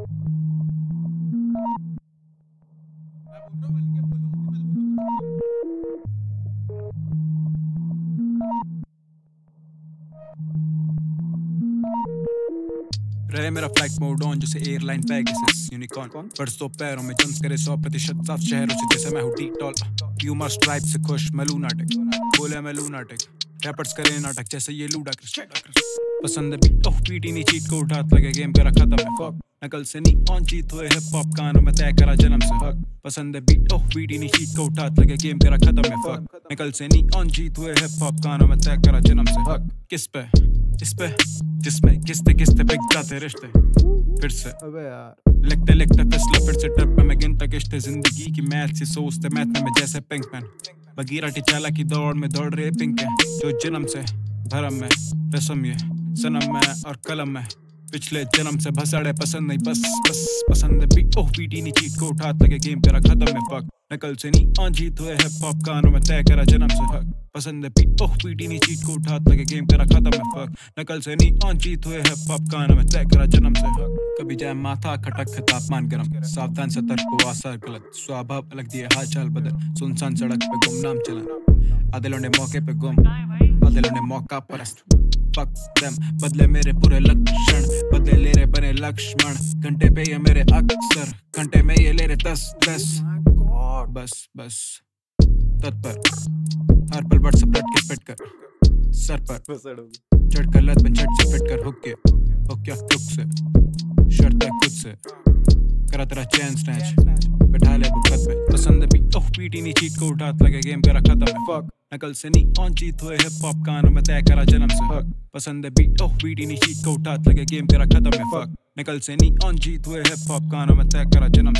रहे मेरा flight mode on जैसे एयरलाइन पेगासस यूनिकॉर्न बरसों पैरों में जंप करे 100% साफ शहरों से जैसे मैं हूँ डी-टॉल प्यूमा स्ट्राइप से खुश मैं लूनाटिक बोले मैं लूनाटिक रैपर्स करे नाटक जैसे ये लूडाक्रिस पसंद है बीट ओह पीटी नहीं चीट को उठात लगे गेम करा खत्म है फक नकल से नहीं ऑन जीत हुए हिप हॉप कानों में तय करा जन्म से हक पसंद है बीट ओह पीटी नहीं चीट को उठात लगे गेम करा खत्म है फक नकल से नहीं ऑन जीत हुए हिप हॉप कानों में तय करा जन्म से हक किस पे इस पे जिसमें किस्ते बिक जाते रिश्ते फिर से अबे यार लिखते लिखते फिसले फिर से ट्रिप पे मैं गिनता किश्ते जिंदगी की मैथ से सोचते मैथ में जैसे पिंकमैन बगीरा टिचाला की दौड़ में दौड़ रहे पिंक है जो जन्म से धर्म में रस्म ये सनम में और कलम में पिछले जन्म से भसड़े पसंद नहीं बस पसंद है बीट ओह पीटी नहीं चीट को उठात लगे गेम करा खत्म है फक नकल से नहीं ऑन जीत हुए हिप हॉप कानों में तय करा जन्म से हक पसंद है बीट ओह पीटी नहीं चीट को उठात लगे गेम करा खत्म है फक नकल से नहीं ऑन जीत हुए हिप हॉप कानों में तय करा जन्म से हक कभी जाए माथा खटक तापमान गर्म सावधान सतर्क को आसार गलत स्वभाव अलग दिए हाल चाल बदल सुनसान सड़क पे गुमनाम चलन आदिलों ने मौके पे गुम आदिलों ने मौका परस्त Fuck them बदले मेरे पूरे लक्षण बदले ले रहे बने लक्ष्मण घंटे पे ये मेरे अक्सर घंटे में ये ले रहे 10 बस तत्पर हर पल व्हाट्सएप लट के स्पेट कर सर पर चढ़ कर लत बन झट से फिट कर हुक क्या हुक से शर्त है खुद से करा तेरा चैन स्नैच बैठा ले बुकत पे पसंद है बीट ओह पीटी नहीं चीट को उठात लगे गेम करा खत्म है फक नकल से नहीं ऑन जीत हुए हिप हॉप कानों में तय करा जन्म से हक पसंद है बीट ओह पीटी नहीं चीट को उठात लगे गेम करा खत्म है फक नकल से नहीं ऑन जीत हुए हिप हॉप कानों में तय करा जन्म